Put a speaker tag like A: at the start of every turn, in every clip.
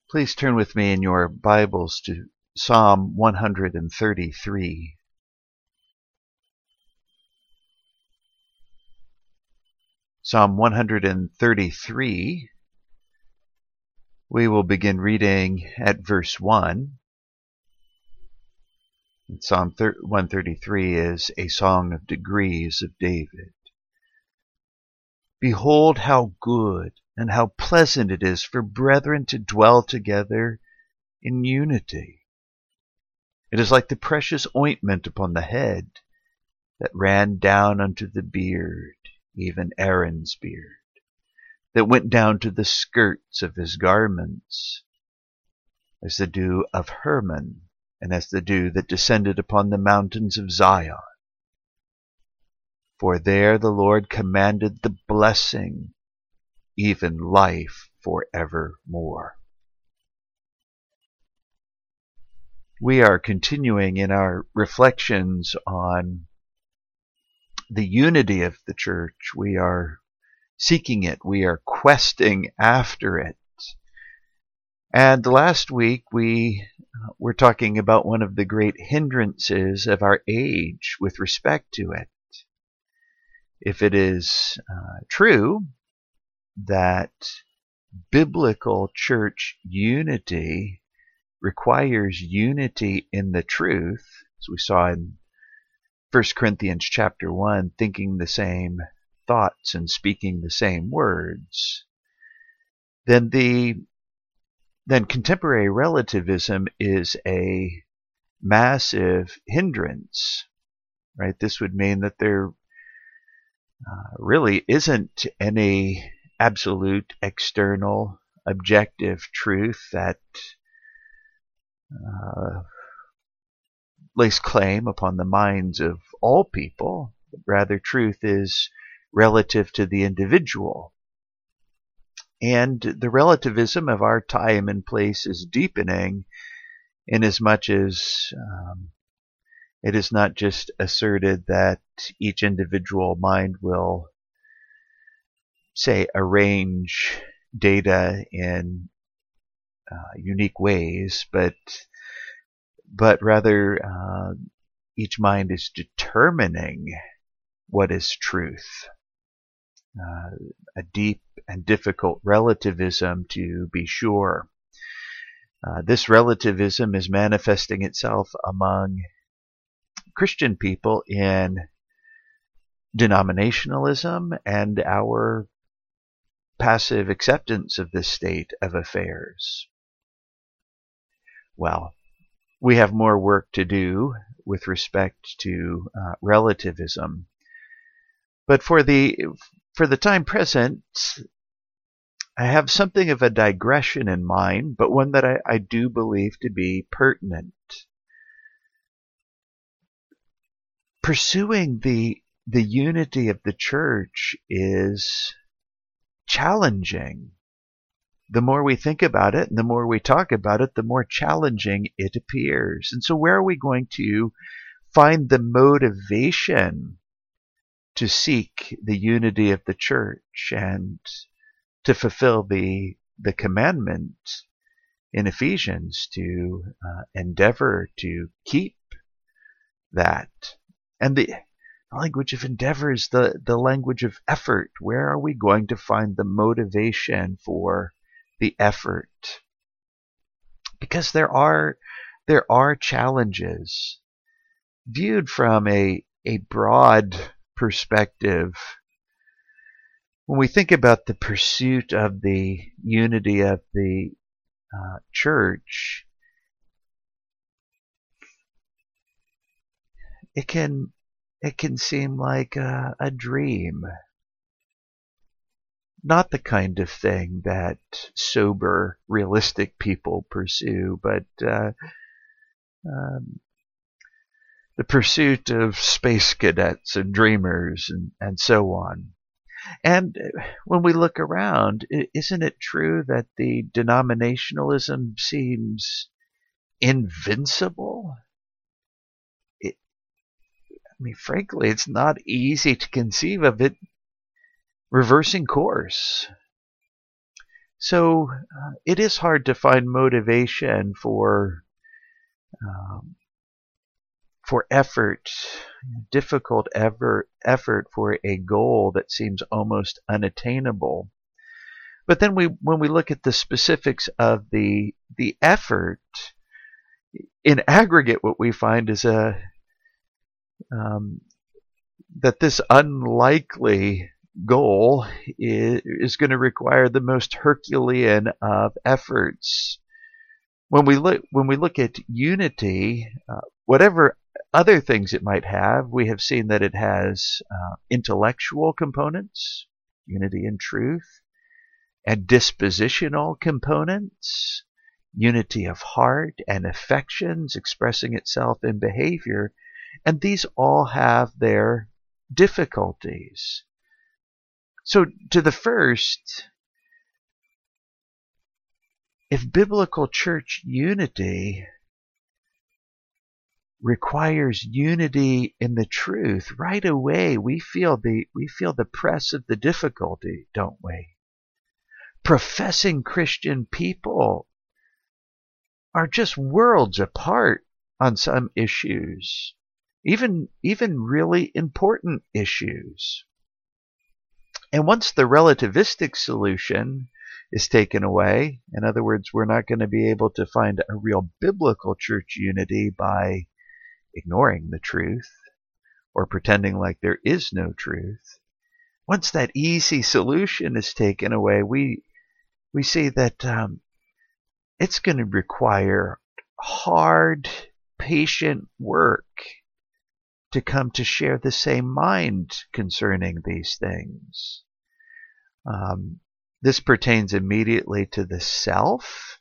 A: Please turn with me in your Bibles to Psalm 133. Psalm 133, we will begin reading at verse 1. And Psalm 133 is a song of degrees of David. Behold how good and how pleasant it is for brethren to dwell together in unity. It is like the precious ointment upon the head that ran down unto the beard, even Aaron's beard, that went down to the skirts of his garments, as the dew of Hermon, and as the dew that descended upon the mountains of Zion. For there the Lord commanded the blessing, even life forevermore. We are continuing in our reflections on the unity of the church. We are seeking it. We are questing after it. And last week we were talking about one of the great hindrances of our age with respect to it. If it is true that biblical church unity requires unity in the truth, as we saw in 1 Corinthians chapter 1, thinking the same thoughts and speaking the same words, then contemporary relativism is a massive hindrance, right? This would mean that there really isn't any absolute external objective truth that lays claim upon the minds of all people. Rather, truth is relative to the individual. And the relativism of our time and place is deepening inasmuch as it is not just asserted that each individual mind will, say, arrange data in unique ways, but rather each mind is determining what is truth. A deep and difficult relativism, to be sure. This relativism is manifesting itself among Christian people in denominationalism and our passive acceptance of this state of affairs. Well, we have more work to do with respect to relativism. But for the time present, I have something of a digression in mind, but one that I do believe to be pertinent. Pursuing the unity of the church is challenging. The more we think about it and the more we talk about it, the more challenging it appears. And so where are we going to find the motivation to seek the unity of the church and to fulfill the commandment in Ephesians to endeavor to keep that? And the language of endeavor is the language of effort. Where are we going to find the motivation for the effort? Because there are challenges viewed from a broad perspective. When we think about the pursuit of the unity of the church, it can seem like a dream. Not the kind of thing that sober, realistic people pursue, but the pursuit of space cadets and dreamers and so on. And when we look around, isn't it true that the denominationalism seems invincible? Frankly, it's not easy to conceive of it reversing course. So it is hard to find motivation um, for effort, difficult effort for a goal that seems almost unattainable. But then when we look at the specifics of the effort, in aggregate, what we find is that this unlikely goal is going to require the most Herculean of efforts. When we look at unity, whatever other things it might have, we have seen that it has intellectual components, unity in truth, and dispositional components, unity of heart and affections expressing itself in behavior, and these all have their difficulties. So to the first, if biblical church unity requires unity in the truth, right away we feel the press of the difficulty, don't we? Professing Christian people are just worlds apart on some issues, even really important issues. And once the relativistic solution is taken away, in other words, we're not going to be able to find a real biblical church unity by ignoring the truth or pretending like there is no truth. Once that easy solution is taken away, we see that it's going to require hard, patient work to come to share the same mind concerning these things. This pertains immediately to the self.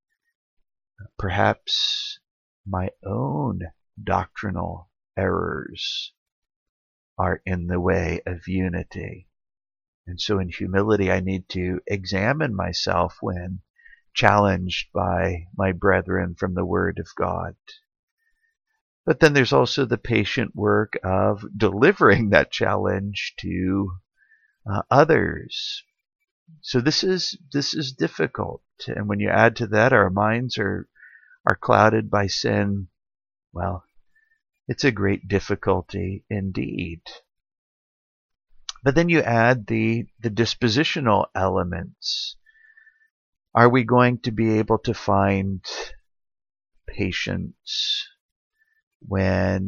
A: Perhaps my own doctrinal errors are in the way of unity. And so in humility, I need to examine myself when challenged by my brethren from the Word of God. But then there's also the patient work of delivering that challenge to others. So this is difficult. And when you add to that, our minds are clouded by sin, well, it's a great difficulty indeed. But then you add the dispositional elements. Are we going to be able to find patience when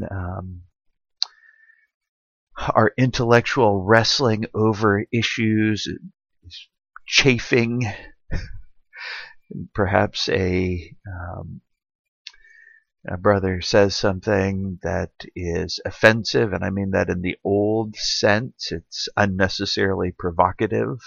A: our intellectual wrestling over issues is chafing? Perhaps a brother says something that is offensive, and I mean that in the old sense. It's unnecessarily provocative.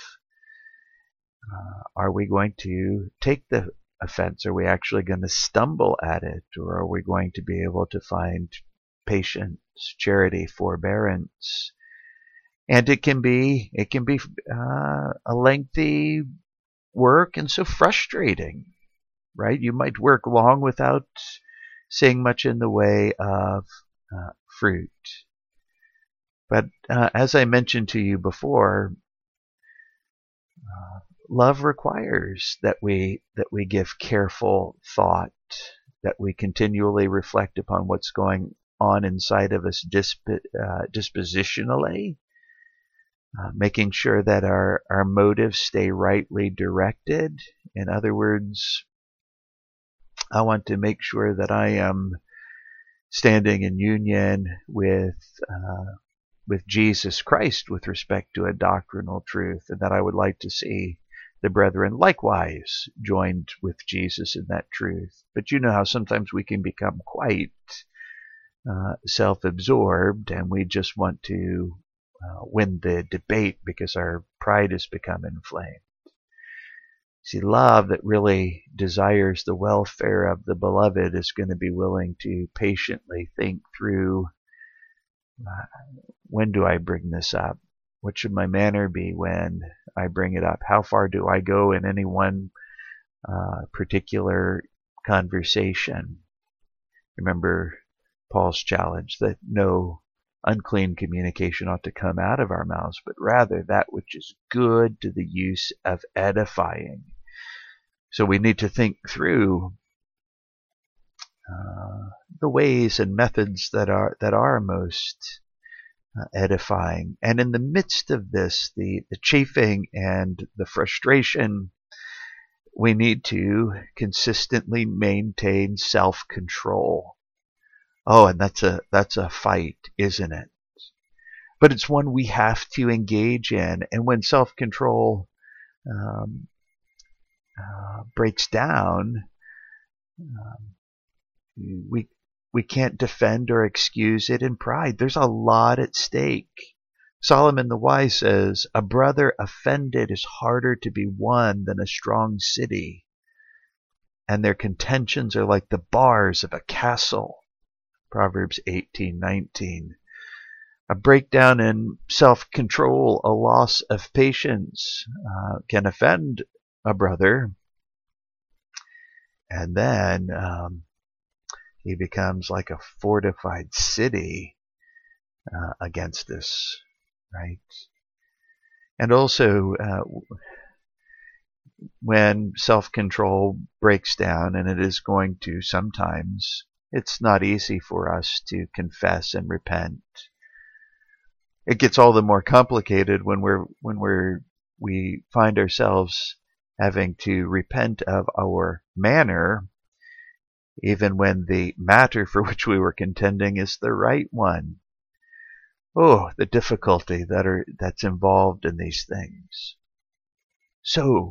A: Are we going to take the offense? Are we actually going to stumble at it? Or are we going to be able to find patience, charity, forbearance? And it can be a lengthy work and so frustrating, right? You might work long without seeing much in the way of fruit. But as I mentioned to you before, love requires that we give careful thought, that we continually reflect upon what's going on inside of us dispositionally, making sure that our motives stay rightly directed. In other words, I want to make sure that I am standing in union with Jesus Christ with respect to a doctrinal truth, and that I would like to see the brethren likewise joined with Jesus in that truth. But you know how sometimes we can become quite self-absorbed, and we just want to win the debate because our pride has become inflamed. See, love that really desires the welfare of the beloved is going to be willing to patiently think through, when do I bring this up? What should my manner be when I bring it up? How far do I go in any one particular conversation? Remember Paul's challenge that no unclean communication ought to come out of our mouths, but rather that which is good to the use of edifying. So we need to think through the ways and methods that are most edifying. And in the midst of this, the chafing and the frustration, we need to consistently maintain self-control. Oh, and that's a fight, isn't it? But it's one we have to engage in. And when self-control breaks down, we can't defend or excuse it in pride. There's a lot at stake. Solomon the Wise says, "A brother offended is harder to be won than a strong city, and their contentions are like the bars of a castle." Proverbs 18:19. A breakdown in self-control, a loss of patience can offend a brother, and then he becomes like a fortified city against us, right? And also, when self-control breaks down, and it is going to sometimes, it's not easy for us to confess and repent. It gets all the more complicated when we find ourselves having to repent of our manner, even when the matter for which we were contending is the right one. Oh, the difficulty that's involved in these things. So,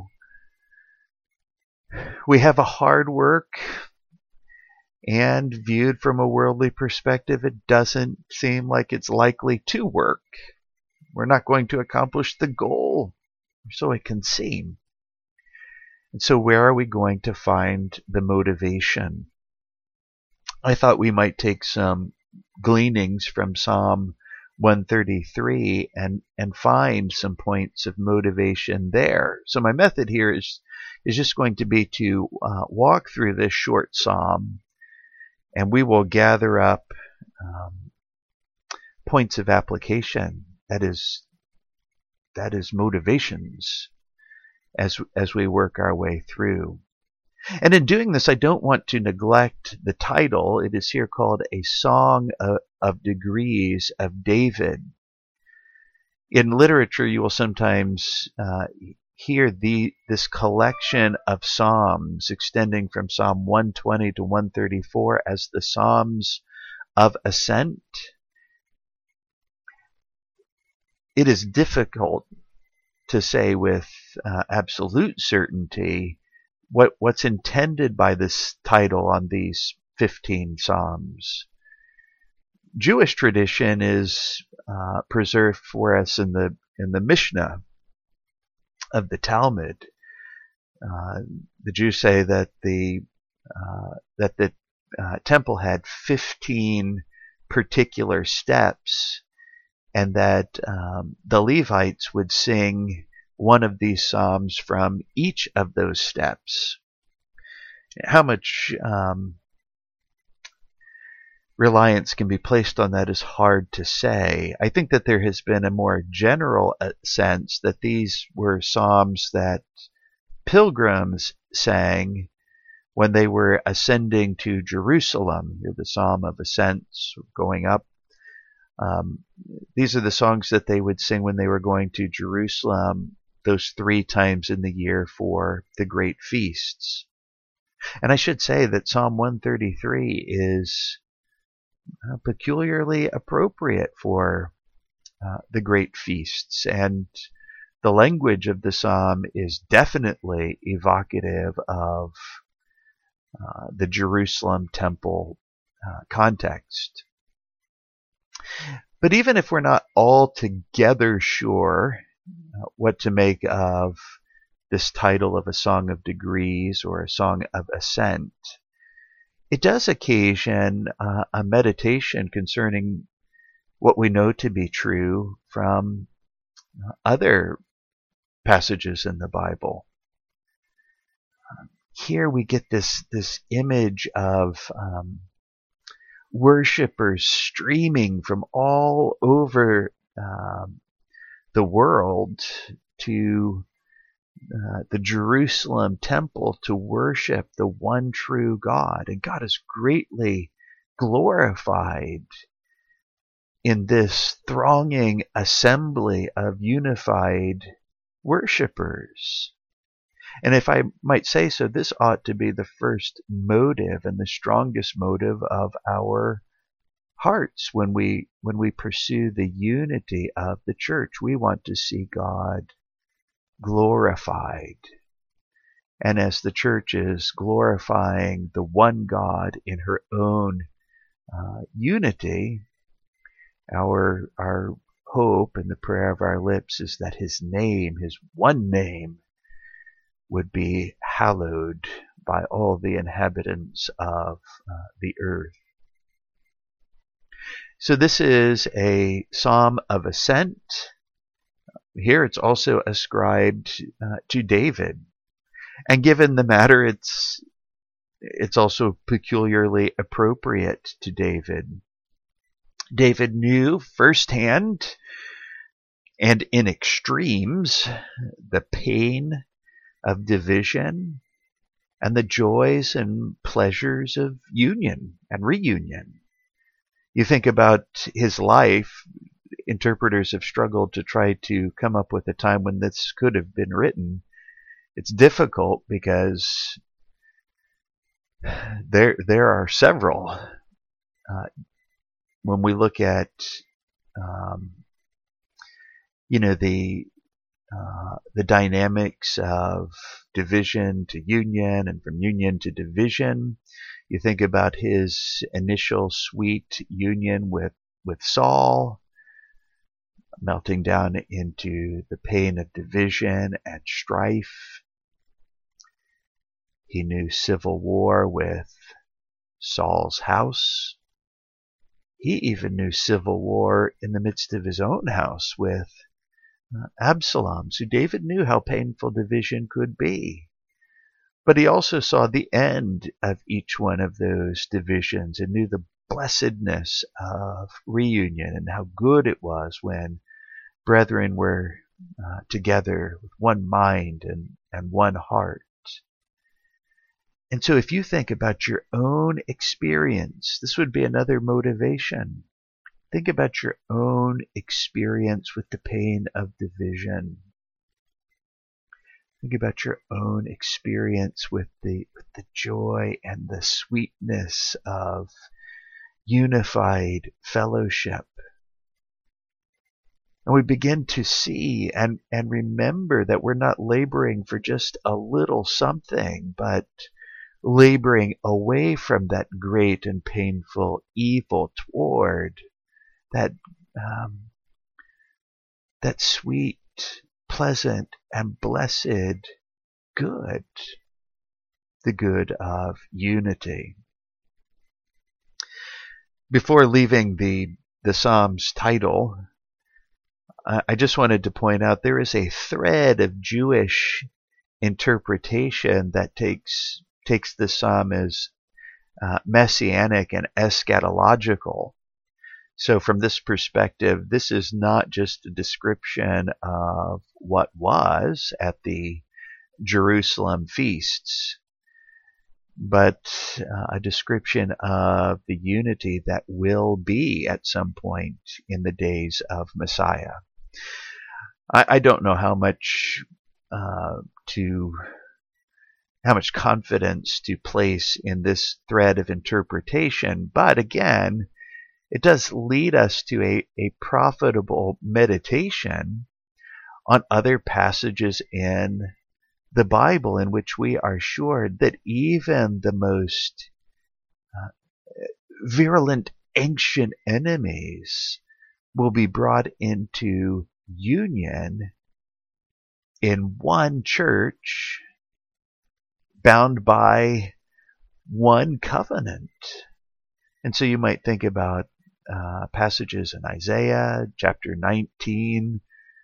A: we have a hard work, and viewed from a worldly perspective, it doesn't seem like it's likely to work. We're not going to accomplish the goal, so it can seem. And so where are we going to find the motivation? I thought we might take some gleanings from Psalm 133 and find some points of motivation there. So my method here is just going to be to walk through this short psalm, and we will gather up points of application. That is motivations as we work our way through. And in doing this, I don't want to neglect the title. It is here called A Song of Degrees of David. In literature, you will sometimes hear this collection of psalms extending from Psalm 120 to 134 as the Psalms of Ascent. It is difficult to say with absolute certainty what's intended by this title on these 15 Psalms. Jewish tradition is preserved for us in the Mishnah of the Talmud. The Jews say that the temple had 15 particular steps, and that the Levites would sing one of these psalms from each of those steps. How much reliance can be placed on that is hard to say. I think that there has been a more general sense that these were psalms that pilgrims sang when they were ascending to Jerusalem. The Psalm of Ascents, going up. These are the songs that they would sing when they were going to Jerusalem, those 3 times in the year for the great feasts. And I should say that Psalm 133 is peculiarly appropriate for the great feasts, and the language of the psalm is definitely evocative of the Jerusalem temple context. But even if we're not altogether sure what to make of this title of A Song of Degrees or A Song of Ascent, it does occasion a meditation concerning what we know to be true from other passages in the Bible. Here we get this image of worshipers streaming from all over the world to the Jerusalem temple to worship the one true God. And God is greatly glorified in this thronging assembly of unified worshipers. And if I might say so, this ought to be the first motive and the strongest motive of our hearts when we pursue the unity of the church. We want to see God glorified. And as the church is glorifying the one God in her own unity, our hope and the prayer of our lips is that his name, his one name, would be hallowed by all the inhabitants of the earth. So this is a psalm of ascent. Here it's also ascribed to David. And given the matter, it's also peculiarly appropriate to David. David knew firsthand and in extremes the pain of division and the joys and pleasures of union and reunion. You think about his life, interpreters have struggled to try to come up with a time when this could have been written. It's difficult because there are several. When we look at the dynamics of division to union and from union to division, you think about his initial sweet union with Saul, melting down into the pain of division and strife. He knew civil war with Saul's house. He even knew civil war in the midst of his own house with Absalom. So David knew how painful division could be. But he also saw the end of each one of those divisions and knew the blessedness of reunion and how good it was when brethren were together with one mind and one heart. And so if you think about your own experience, this would be another motivation. Think about your own experience with the pain of division. Think about your own experience with the joy and the sweetness of unified fellowship. And we begin to see and remember that we're not laboring for just a little something, but laboring away from that great and painful evil toward that sweet, pleasant, and blessed good, the good of unity. Before leaving the Psalm's title, I just wanted to point out there is a thread of Jewish interpretation that takes the psalm as messianic and eschatological. So from this perspective, this is not just a description of what was at the Jerusalem feasts, but a description of the unity that will be at some point in the days of Messiah. I don't know how much confidence to place in this thread of interpretation, but again, it does lead us to a profitable meditation on other passages in the Bible in which we are sure that even the most virulent ancient enemies will be brought into union in one church, bound by one covenant. And so you might think about passages in Isaiah, chapter 19,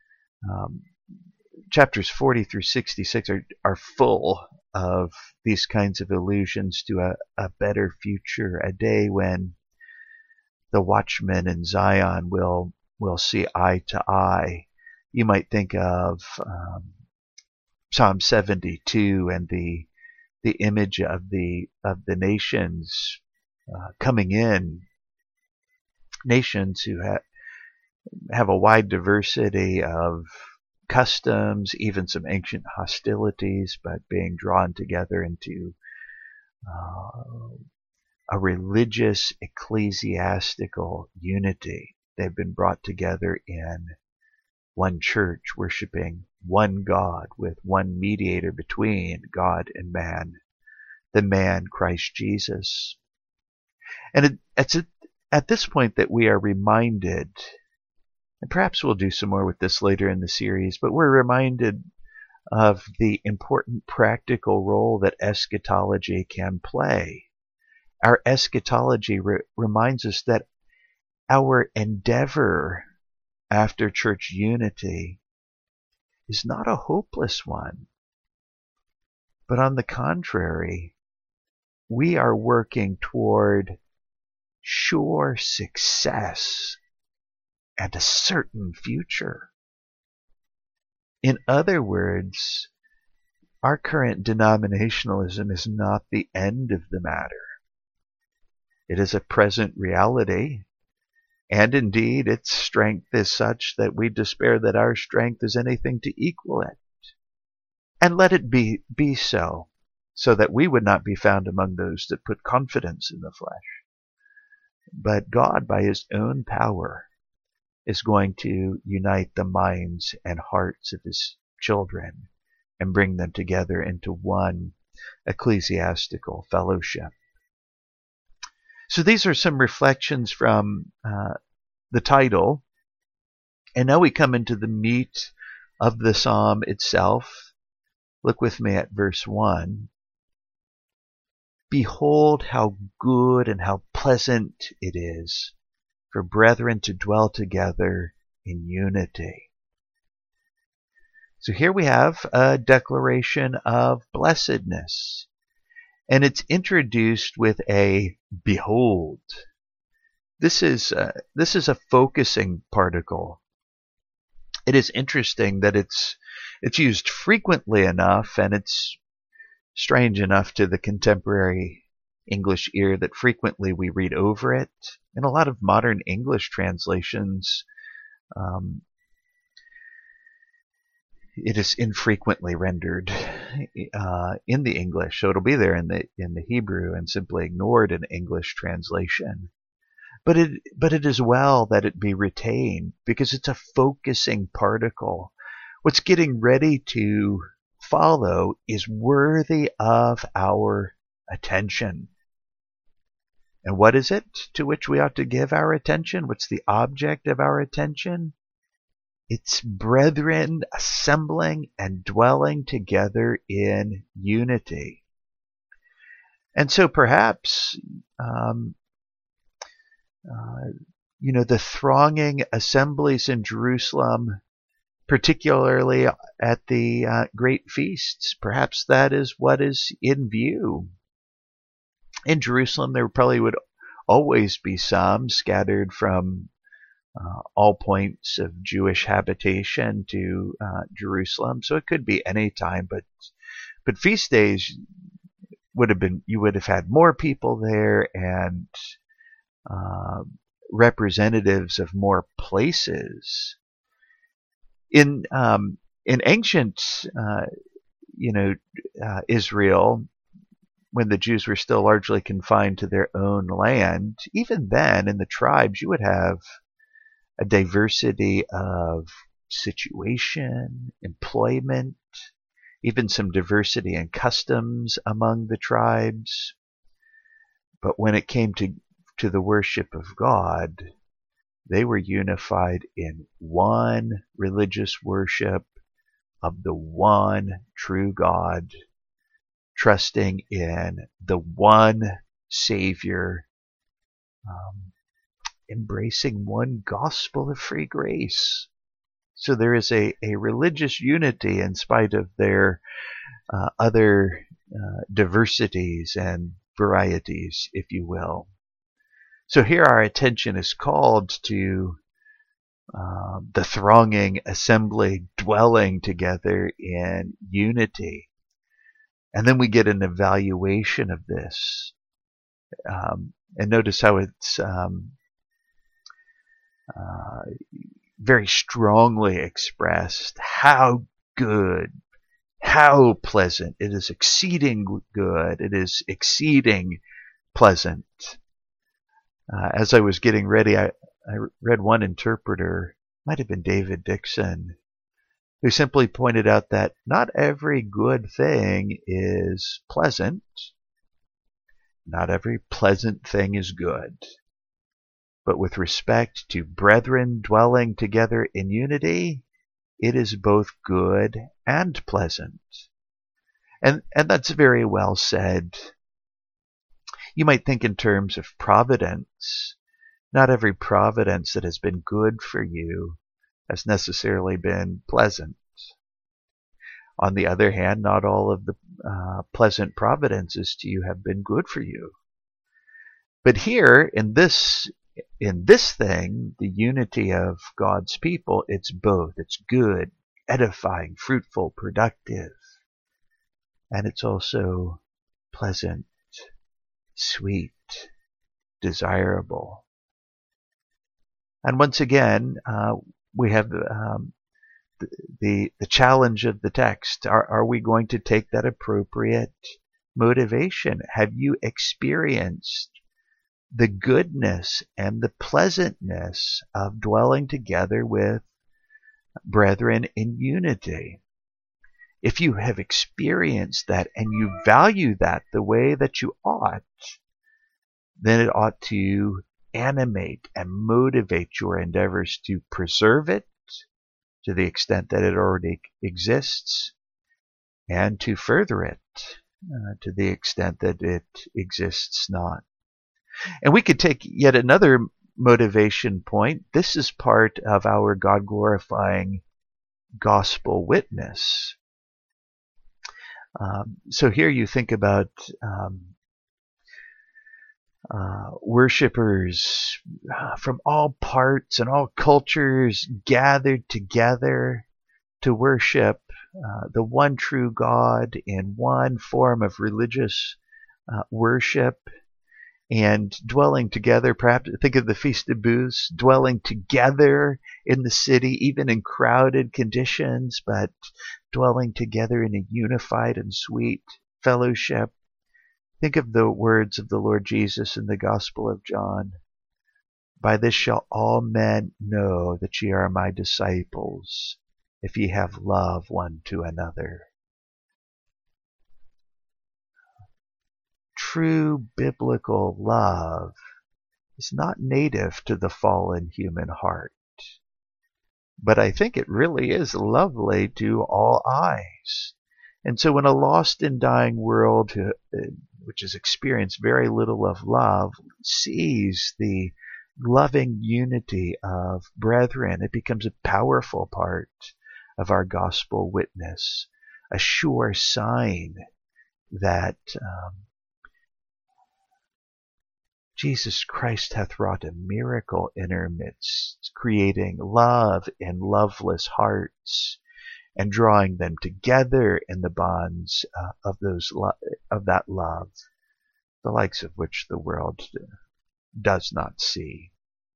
A: chapters 40 through 66 are full of these kinds of allusions to a better future, a day when the watchmen in Zion will see eye to eye. You might think of Psalm 72 and the image of the nations coming in, nations who have a wide diversity of customs, even some ancient hostilities, but being drawn together into a religious, ecclesiastical unity. They've been brought together in one church, worshiping one God with one mediator between God and man, the man Christ Jesus. And it's at this point that we are reminded, and perhaps we'll do some more with this later in the series, but we're reminded of the important practical role that eschatology can play. Our eschatology reminds us that our endeavor after church unity is not a hopeless one, but on the contrary, we are working toward sure success and a certain future. In other words, our current denominationalism is not the end of the matter. It is a present reality, and indeed its strength is such that we despair that our strength is anything to equal it. And let it be so that we would not be found among those that put confidence in the flesh. But God, by his own power, is going to unite the minds and hearts of his children and bring them together into one ecclesiastical fellowship. So these are some reflections from the title. And now we come into the meat of the psalm itself. Look with me at verse 1. Behold how good and how pleasant it is for brethren to dwell together in unity. So here we have a declaration of blessedness. And it's introduced with a behold. This is a focusing particle. It is interesting that it's used frequently enough, and it's strange enough to the contemporary English ear that frequently we read over it. In a lot of modern English translations, it is infrequently rendered in the English, so it'll be there in the Hebrew and simply ignored in English translation. But it is well that it be retained, because it's a focusing particle. What's getting ready to follow is worthy of our attention. And what is it to which we ought to give our attention? What's the object of our attention? It's brethren assembling and dwelling together in unity. And so perhaps, the thronging assemblies in Jerusalem, particularly at the great feasts, perhaps that is what is in view. In Jerusalem, there probably would always be some scattered from all points of Jewish habitation to Jerusalem. So it could be any time, but feast days you would have had more people there, and representatives of more places. In ancient Israel, when the Jews were still largely confined to their own land, even then in the tribes you would have a diversity of situation, employment, even some diversity in customs among the tribes. But when it came to the worship of God, they were unified in one religious worship of the one true God, trusting in the one Savior, embracing one gospel of free grace. So there is a religious unity in spite of their other diversities and varieties, if you will. So here our attention is called to the thronging assembly dwelling together in unity. And then we get an evaluation of this. And notice how it's very strongly expressed. How good, how pleasant. It is exceeding good. It is exceeding pleasant. As I was getting ready, I read one interpreter, might have been David Dixon, who simply pointed out that not every good thing is pleasant. Not every pleasant thing is good. But with respect to brethren dwelling together in unity, it is both good and pleasant. And that's very well said. You might think in terms of providence. Not every providence that has been good for you has necessarily been pleasant. On the other hand, not all of the pleasant providences to you have been good for you. But here, in this thing, the unity of God's people, it's both. It's good, edifying, fruitful, productive. And it's also pleasant, sweet, desirable. And once again, we have the challenge of the text. Are we going to take that appropriate motivation? Have you experienced the goodness and the pleasantness of dwelling together with brethren in unity? If you have experienced that and you value that the way that you ought, then it ought to animate and motivate your endeavors to preserve it to the extent that it already exists, and to further it to the extent that it exists not. And we could take yet another motivation point. This is part of our God-glorifying gospel witness. So here you think about worshipers from all parts and all cultures gathered together to worship the one true God in one form of religious worship, and dwelling together. Perhaps think of the Feast of Booths, dwelling together in the city, even in crowded conditions, but dwelling together in a unified and sweet fellowship. Think of the words of the Lord Jesus in the Gospel of John. By this shall all men know that ye are my disciples, if ye have love one to another. True biblical love is not native to the fallen human heart, but I think it really is lovely to all eyes. And so when a lost and dying world, which has experienced very little of love, sees the loving unity of brethren, it becomes a powerful part of our gospel witness, a sure sign that Jesus Christ hath wrought a miracle in our midst, creating love in loveless hearts and drawing them together in the bonds of that love, the likes of which the world does not see.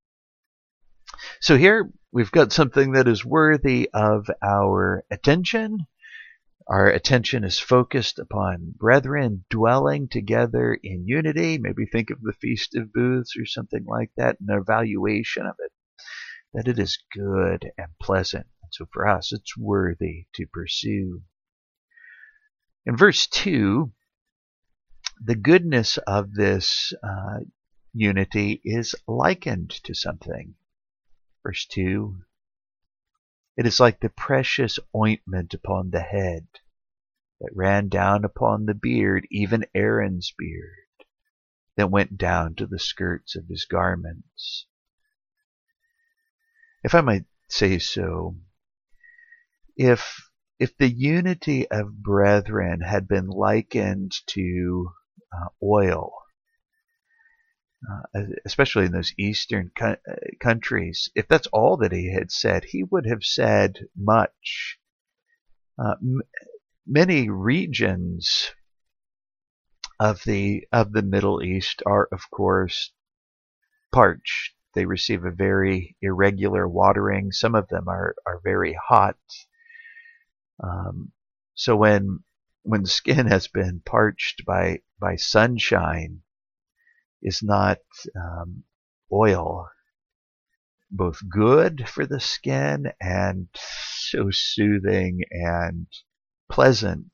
A: So here we've got something that is worthy of our attention. Our attention is focused upon brethren dwelling together in unity. Maybe think of the Feast of Booths or something like that, an evaluation of it, that it is good and pleasant. And so for us, it's worthy to pursue. In verse 2, the goodness of this unity is likened to something. Verse 2, it is like the precious ointment upon the head that ran down upon the beard, even Aaron's beard, that went down to the skirts of his garments. If I might say so, if the unity of brethren had been likened to oil, especially in those eastern countries, if that's all that he had said, he would have said much. Many regions of the Middle East are, of course, parched. They receive a very irregular watering. Some of them are very hot. So when the skin has been parched by sunshine, is not oil both good for the skin and so soothing and pleasant?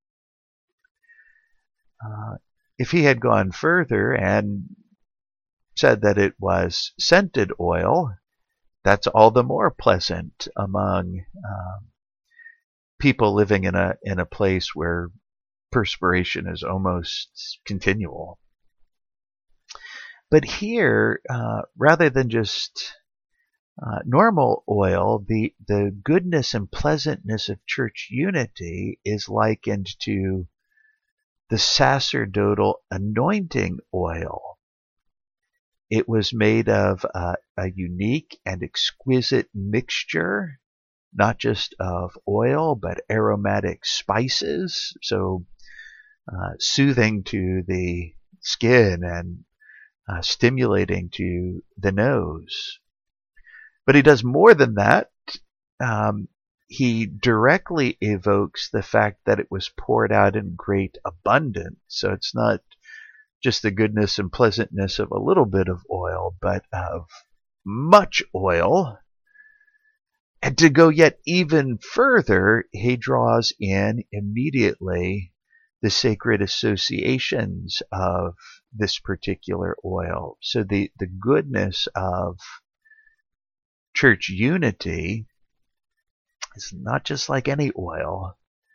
A: If he had gone further and said that it was scented oil, that's all the more pleasant among people living in a place where perspiration is almost continual. But here, rather than just normal oil, the goodness and pleasantness of church unity is likened to the sacerdotal anointing oil. It was made of a unique and exquisite mixture, not just of oil, but aromatic spices, so soothing to the skin and stimulating to the nose. But he does more than that. He directly evokes the fact that it was poured out in great abundance. So it's not just the goodness and pleasantness of a little bit of oil, but of much oil. And to go yet even further, he draws in immediately the sacred associations of this particular oil. So the goodness of church unity is not just like any oil.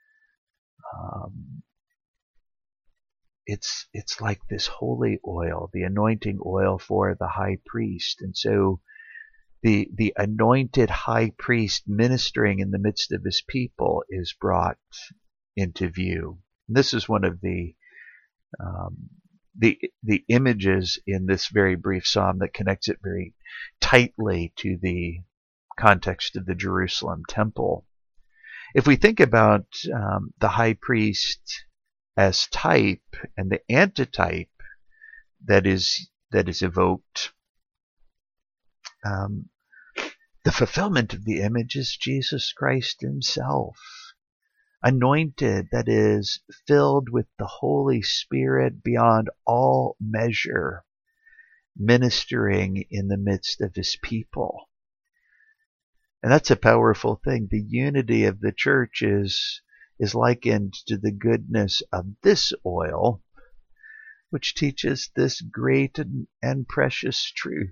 A: It's like this holy oil, the anointing oil for the high priest. And so the anointed high priest ministering in the midst of his people is brought into view. And this is one of the images in this very brief psalm that connects it very tightly to the context of the Jerusalem temple. If we think about the high priest as type and the antitype that is evoked, the fulfillment of the image is Jesus Christ himself, anointed, that is, filled with the Holy Spirit beyond all measure, ministering in the midst of his people. And that's a powerful thing. The unity of the church is likened to the goodness of this oil, which teaches this great and precious truth.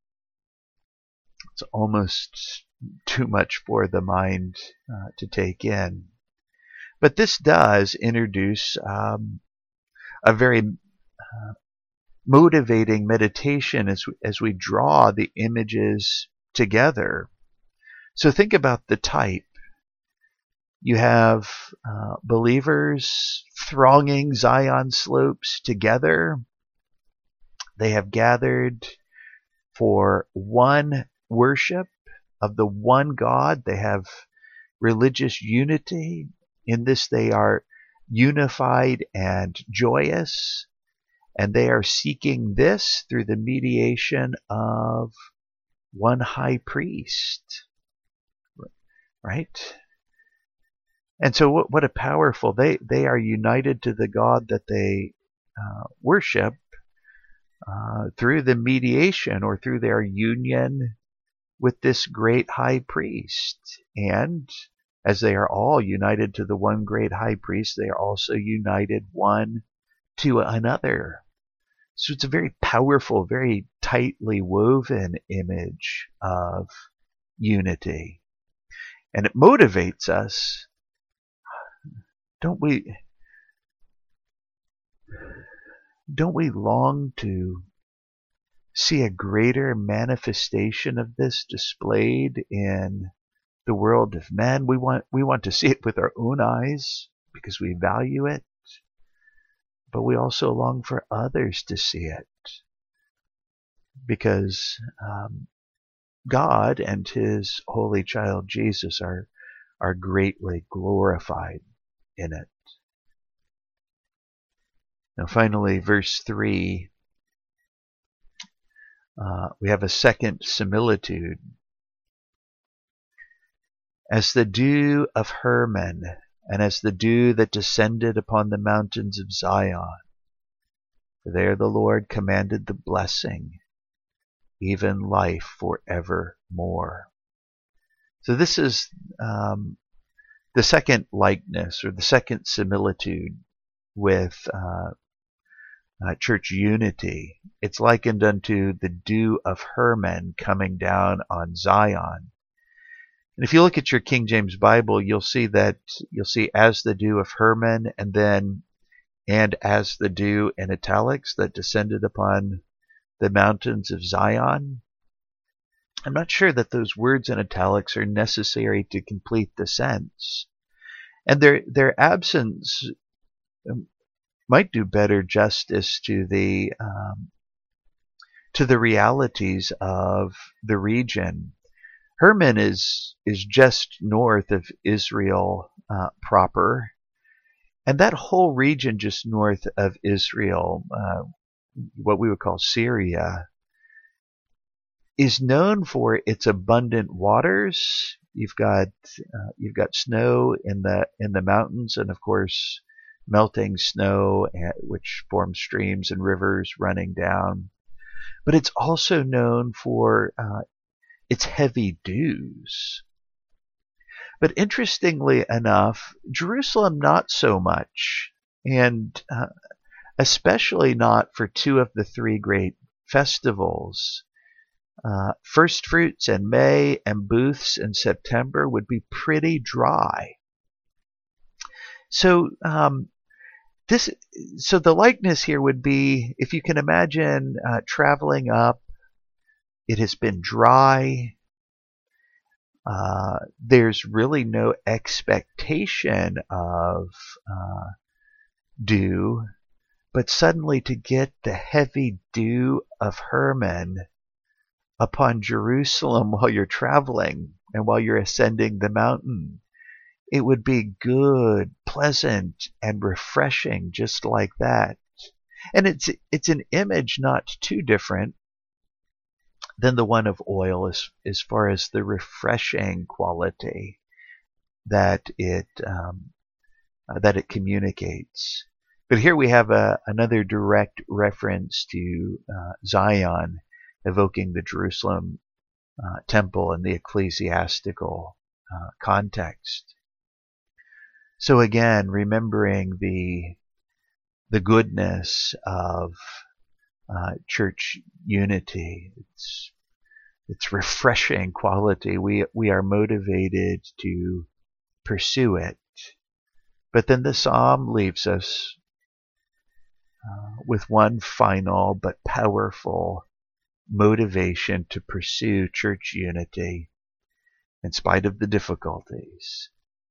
A: It's almost too much for the mind to take in. But this does introduce a very motivating meditation as we draw the images together. So think about the type. You have believers thronging Zion slopes together. They have gathered for one worship of the one God. They have religious unity. In this they are unified and joyous. And they are seeking this through the mediation of one high priest. Right? And so what a powerful, they are united to the God that they worship through the mediation or through their union with this great high priest. And as they are all united to the one great high priest, they are also united one to another. So it's a very powerful, very tightly woven image of unity. And it motivates us. Don't we long to see a greater manifestation of this displayed in the world of men? We want to see it with our own eyes because we value it, but we also long for others to see it. because God and his holy child Jesus are greatly glorified in it. Now finally, verse 3, we have a second similitude. As the dew of Hermon, and as the dew that descended upon the mountains of Zion, for there the Lord commanded the blessing, even life forevermore. So this is the second likeness, or the second similitude with church unity. It's likened unto the dew of Hermon coming down on Zion. And if you look at your King James Bible, you'll see as the dew of Hermon, and as the dew in italics that descended upon the mountains of Zion. I'm not sure that those words in italics are necessary to complete the sense. And their absence might do better justice to the realities of the region. Hermon is just north of Israel proper, and that whole region just north of Israel, what we would call Syria, is known for its abundant waters. You've got snow in the mountains, and of course melting snow, which forms streams and rivers running down. But it's also known for its heavy dews. But interestingly enough, Jerusalem not so much, and especially not for two of the three great festivals. First fruits in May and booths in September would be pretty dry. So the likeness here would be, if you can imagine traveling up, it has been dry. There's really no expectation of dew, but suddenly to get the heavy dew of Hermon upon Jerusalem while you're traveling and while you're ascending the mountain, it would be good, pleasant, and refreshing just like that. And it's an image not too different than the one of oil as far as the refreshing quality that it communicates. But here we have another direct reference to Zion, evoking the Jerusalem temple in the ecclesiastical context. So again, remembering the goodness of church unity, its refreshing quality. We are motivated to pursue it. But then the psalm leaves us with one final but powerful motivation to pursue church unity in spite of the difficulties.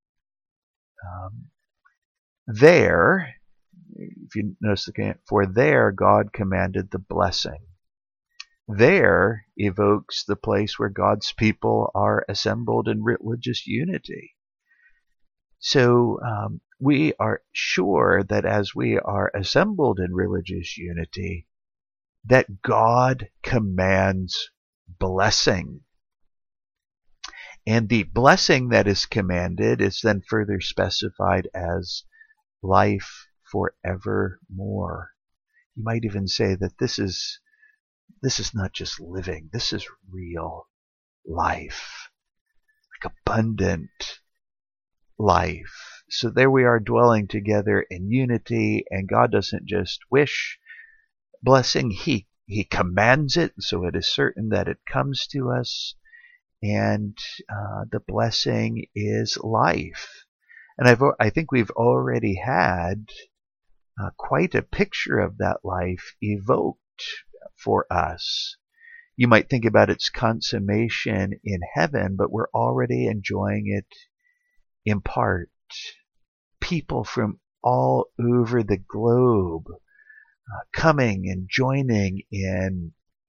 A: There, if you notice again, for there God commanded the blessing. There evokes the place where God's people are assembled in religious unity. So we are sure that as we are assembled in religious unity, that God commands blessing. And the blessing that is commanded is then further specified as life forevermore. You might even say that this is not just living, this is real life, like abundant life. So there we are dwelling together in unity, and God doesn't just wish blessing, He commands it, so it is certain that it comes to us, and the blessing is life. And I think we've already had quite a picture of that life evoked for us. You might think about its consummation in heaven, but we're already enjoying it in part. People from all over the globe coming and joining in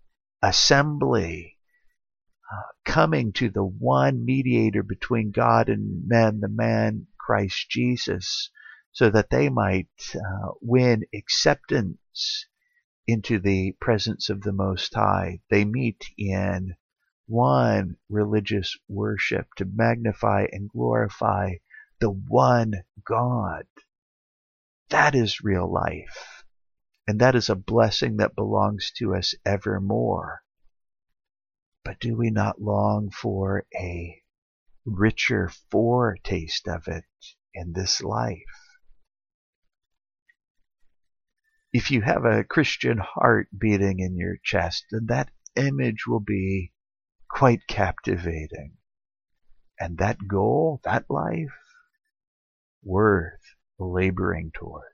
A: assembly, coming to the one mediator between God and men, the man Christ Jesus, so that they might win acceptance into the presence of the Most High. They meet in one religious worship to magnify and glorify the one God. That is real life. And that is a blessing that belongs to us evermore. But do we not long for a richer foretaste of it in this life? If you have a Christian heart beating in your chest, then that image will be quite captivating. And that goal, that life, worth laboring toward.